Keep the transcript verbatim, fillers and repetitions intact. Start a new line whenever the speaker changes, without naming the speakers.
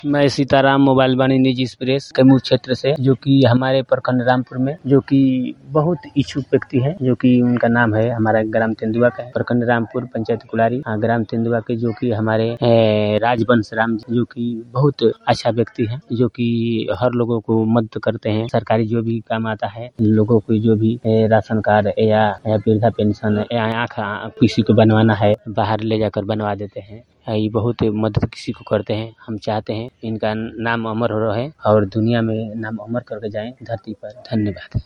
मैं सीताराम मोबाइल वाणी निजी एक्सप्रेस कैमूर क्षेत्र से, जो कि हमारे प्रखंड रामपुर में, जो कि बहुत इच्छुक व्यक्ति हैं, जो कि उनका नाम है हमारा ग्राम तेंदुआ का है, प्रखंड रामपुर, पंचायत कुलारी, ग्राम तेंदुआ के, जो कि हमारे राजवंश राम, जो कि बहुत अच्छा व्यक्ति है, जो कि हर लोगों को मदद करते हैं। सरकारी जो भी काम आता है, लोगों को जो भी राशन कार्ड या वृद्धा पेंशन या आँख किसी को बनवाना है, बाहर ले जाकर बनवा देते हैं। ये बहुत मदद किसी को करते हैं। हम चाहते हैं इनका नाम अमर हो रहे और दुनिया में नाम अमर करके जाएं धरती पर। धन्यवाद।